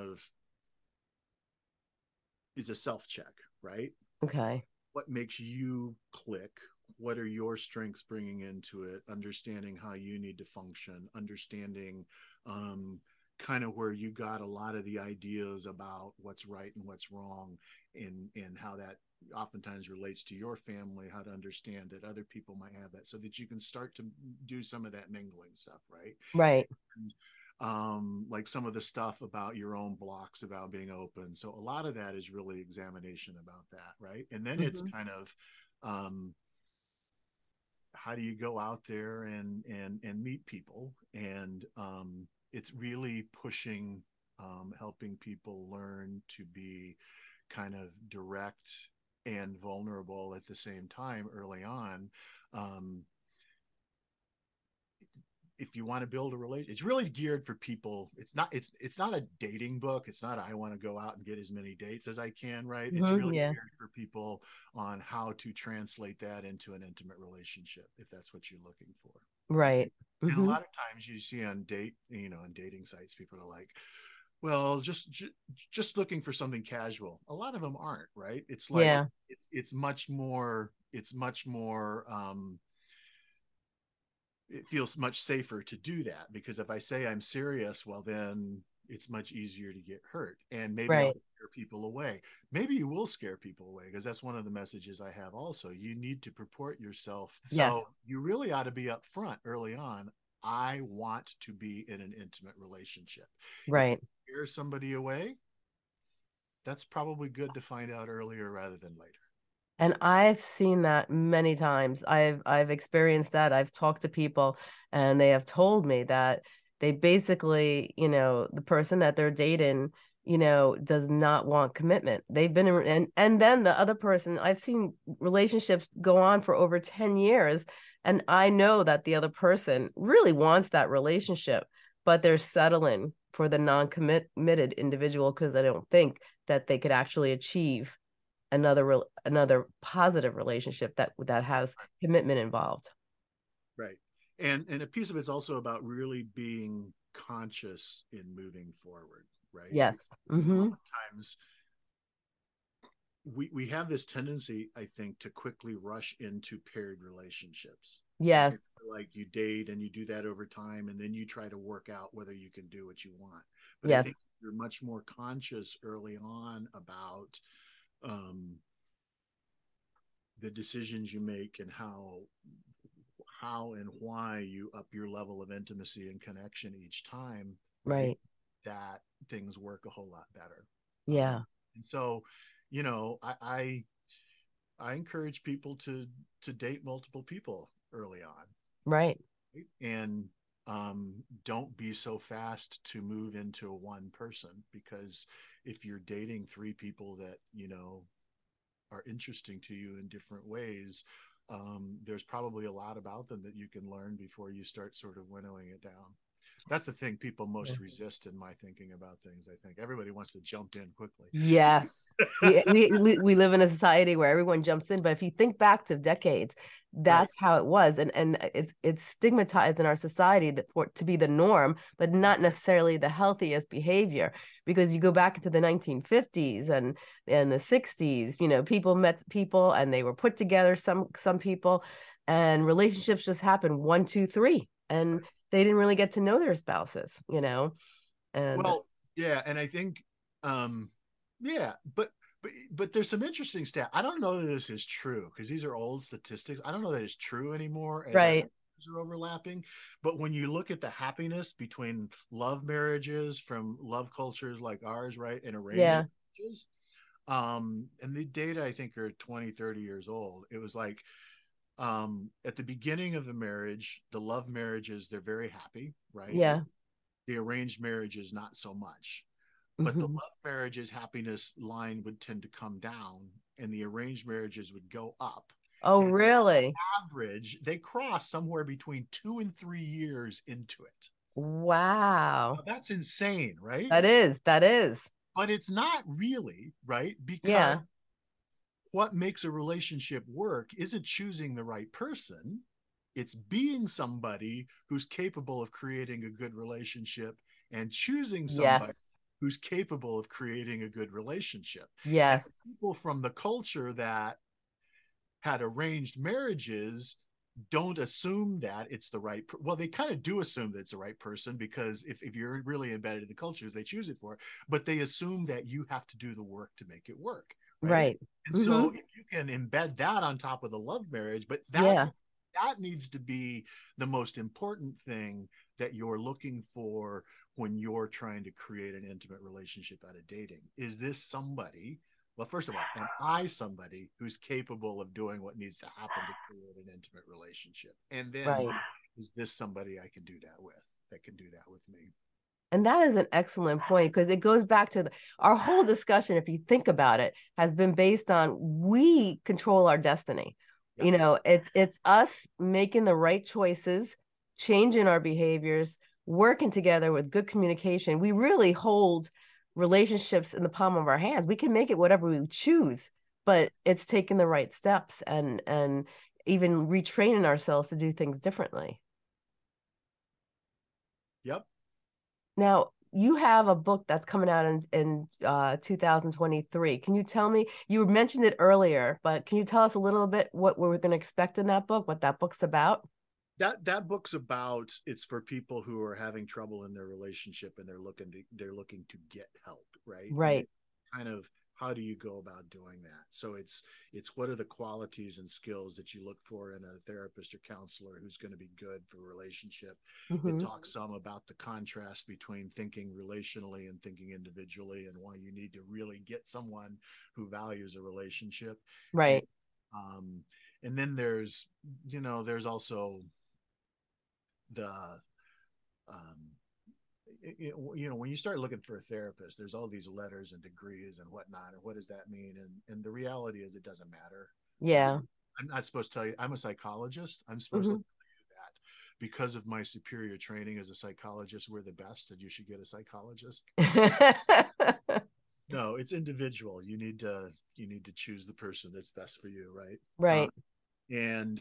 a self-check, right?
Okay.
What makes you click? What are your strengths bringing into it? Understanding how you need to function, understanding kind of where you got a lot of the ideas about what's right and what's wrong, and how that oftentimes relates to your family, how to understand that other people might have that, so that you can start to do some of that mingling stuff, right?
Right.
And, like some of the stuff about your own blocks about being open. So a lot of that is really examination about that, right? And then it's kind of how do you go out there and meet people, and it's really pushing helping people learn to be kind of direct and vulnerable at the same time early on. If you want to build a relationship, it's really geared for people. It's not a dating book. It's not I want to go out and get as many dates as I can, right? It's really geared for people on how to translate that into an intimate relationship, if that's what you're looking for.
Right.
And a lot of times you see on dating sites, people are like, well, just looking for something casual. A lot of them aren't, right? It's like it's much more it feels much safer to do that, because if I say I'm serious, well, then it's much easier to get hurt, and maybe I'll scare people away. Maybe you will scare people away, because that's one of the messages I have also. You need to purport yourself. So you really ought to be upfront early on. I want to be in an intimate relationship.
Right.
If you scare somebody away, that's probably good to find out earlier rather than later.
And I've seen that many times. I've experienced that. I've talked to people and they have told me that they basically, the person that they're dating, does not want commitment. They've been in, and then the other person, I've seen relationships go on for over 10 years And I know that the other person really wants that relationship, but they're settling for the non-committed individual because they don't think that they could actually achieve another positive relationship that has commitment involved.
Right. And a piece of it's also about really being conscious in moving forward, right?
Yes. Mm-hmm.
Oftentimes we have this tendency, I think, to quickly rush into paired relationships.
Yes.
Like you date and you do that over time, and then you try to work out whether you can do what you want. But
yes.
I think you're much more conscious early on about the decisions you make and how and why you up your level of intimacy and connection each time,
right?
That things work a whole lot better.
Yeah.
And so, I encourage people to date multiple people early on.
Right.
And don't be so fast to move into a one person, because if you're dating three people that, are interesting to you in different ways, there's probably a lot about them that you can learn before you start sort of winnowing it down. That's the thing people most resist in my thinking about things. I think everybody wants to jump in quickly.
Yes. we live in a society where everyone jumps in, but if you think back to decades, that's how it was. And it's stigmatized in our society to be the norm, but not necessarily the healthiest behavior, because you go back into the 1950s and the 60s, people met people and they were put together, some people, and relationships just happened 1, 2, 3, and they didn't really get to know their spouses, and
well, yeah. And I think, yeah, but there's some interesting stat. I don't know that this is true because these are old statistics. I don't know that it's true anymore.
Right.
Are overlapping. But when you look at the happiness between love marriages from love cultures like ours, right, and arranged marriages, and the data I think are 20, 30 years old. It was like, at the beginning of the marriage, the love marriages, they're very happy, right?
Yeah.
The arranged marriages, not so much. But the love marriages happiness line would tend to come down and the arranged marriages would go up.
Oh, and really?
On average, they cross somewhere between 2 and 3 years into it.
Wow.
Now, that's insane, right?
That is.
But it's not really, right? Because what makes a relationship work isn't choosing the right person. It's being somebody who's capable of creating a good relationship and choosing somebody who's capable of creating a good relationship.
Yes.
And people from the culture that had arranged marriages don't assume that it's the right well, they kind of do assume that it's the right person, because if you're really embedded in the cultures, they choose it for it, but they assume that you have to do the work to make it work, right? And so if you can embed that on top of the love marriage, but that needs to be the most important thing that you're looking for when you're trying to create an intimate relationship out of dating. Is this somebody, well, first of all, am I somebody who's capable of doing what needs to happen to create an intimate relationship? And then is this somebody I can do that with, that can do that with me?
And that is an excellent point, because it goes back to our whole discussion, if you think about it, has been based on we control our destiny. It's us making the right choices, changing our behaviors, working together with good communication. We really hold relationships in the palm of our hands. We can make it whatever we choose, but it's taking the right steps and even retraining ourselves to do things differently.
Yep.
Now, you have a book that's coming out in 2023. Can you tell me, you mentioned it earlier, but can you tell us a little bit what we're going to expect in that book, what that book's about?
That book's about, it's for people who are having trouble in their relationship and they're looking to get help, right?
Right.
Kind of, how do you go about doing that? So it's what are the qualities and skills that you look for in a therapist or counselor who's going to be good for a relationship. It talks some about the contrast between thinking relationally and thinking individually, and why you need to really get someone who values a relationship.
Right.
And then there's also the when you start looking for a therapist, there's all these letters and degrees and whatnot, and what does that mean? And the reality is, it doesn't matter.
Yeah.
I'm not supposed to tell you. I'm a psychologist. I'm supposed to
Mhm.
tell you that because of my superior training as a psychologist, we're the best, and you should get a psychologist. No, it's individual. You need to choose the person that's best for you, right?
Right.
And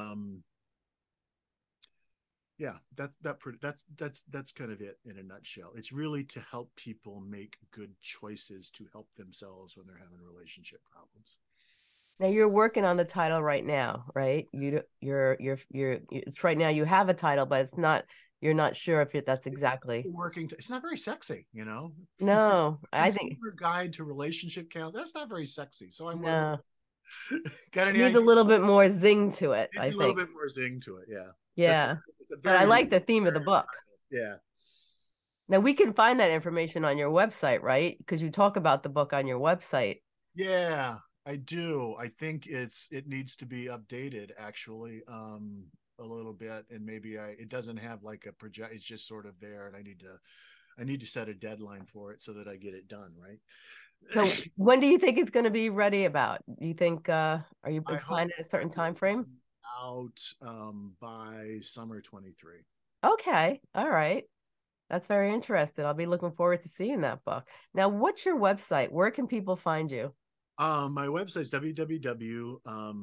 yeah, that's kind of it in a nutshell. It's really to help people make good choices to help themselves when they're having relationship problems.
Now you're working on the title right now, right? It's right now you have a title, but you're not sure if that's exactly.
It's not very sexy, you know.
No, I think
Consumer guide to relationship counseling. That's not very sexy. So I'm working.
no.
Got
It
any
needs a
ideas?
little bit more zing to it,
Needs
I
a little
think.
bit more zing to it. Yeah. That's
Yeah.
it's a
But I
very
like the
original,
theme of the book.
yeah.
Now we can find that information on your website, right? Because you talk about the book on your website.
Yeah, I do. I think it needs to be updated actually, a little bit, and maybe it doesn't have like a project. It's just sort of there, and I need to set a deadline for it so that I get it done, right?
So when do you think it's going to be ready about? Do you think are you
I hope
planning a certain time frame?
out by summer 23.
Okay. All right. That's very interesting. I'll be looking forward to seeing that book. Now, what's your website? Where can people find you?
My website's www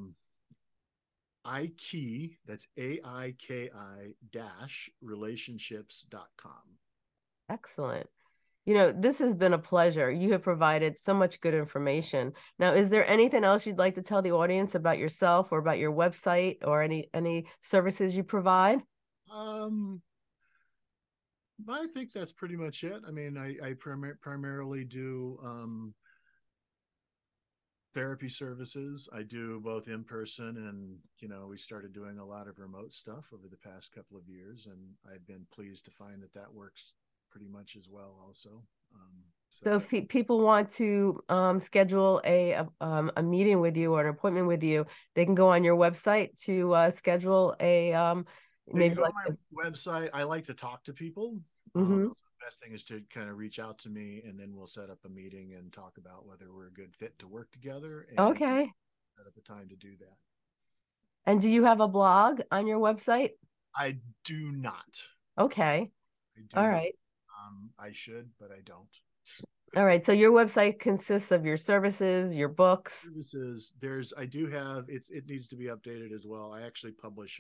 IKEI, that's AIKI dash relationships.com.
Excellent. You know, this has been a pleasure. You have provided so much good information. Now, is there anything else you'd like to tell the audience about yourself or about your website or any services you provide?
Um, I think that's pretty much it. I mean, I primarily do therapy services. I do both in person and, we started doing a lot of remote stuff over the past couple of years, and I've been pleased to find that works pretty much as well also.
So if people want to schedule a meeting with you or an appointment with you, they can go on your website to schedule
They can
maybe
go to
like
my website. I like to talk to people.
Mhm.
The best thing is to kind of reach out to me, and then we'll set up a meeting and talk about whether we're a good fit to work together, and
Okay.
set up a time to do that.
And do you have a blog on your website?
I do not.
Okay.
I
All
do not.
right.
I should, but I don't.
All right. So your website consists of your services, your books.
Services. It needs to be updated as well. I actually publish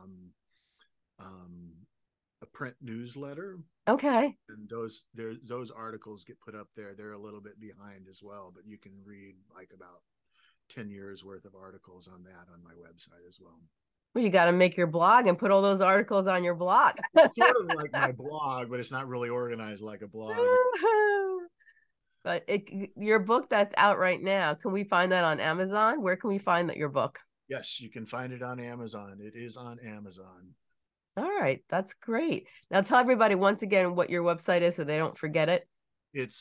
a print newsletter,
Okay.
and those articles get put up there. They're a little bit behind as well, but you can read like about 10 years worth of articles on that on my website as well.
Well, you got to make your blog and put all those articles on your blog.
Sort of like my blog, but it's not really organized like a blog.
But your book that's out right now, can we find that on Amazon? Where can we find your book?
Yes, you can find it on Amazon. It is on Amazon.
All right, that's great. Now tell everybody once again what your website is so they don't forget it.
It's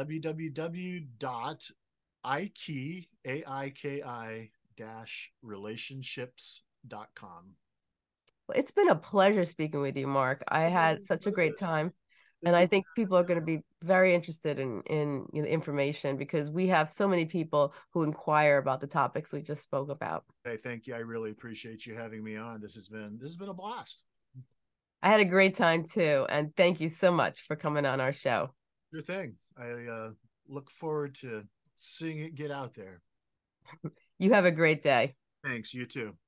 www.AIKI-relationships.com.
It's been a pleasure speaking with you, Mark. I had such a great time. And I think people are going to be very interested in information because we have so many people who inquire about the topics we just spoke about.
Hey, thank you. I really appreciate you having me on. This has been a blast.
I had a great time too, and thank you so much for coming on our show.
Sure thing. I look forward to seeing it get out there.
You have a great day.
Thanks. You too.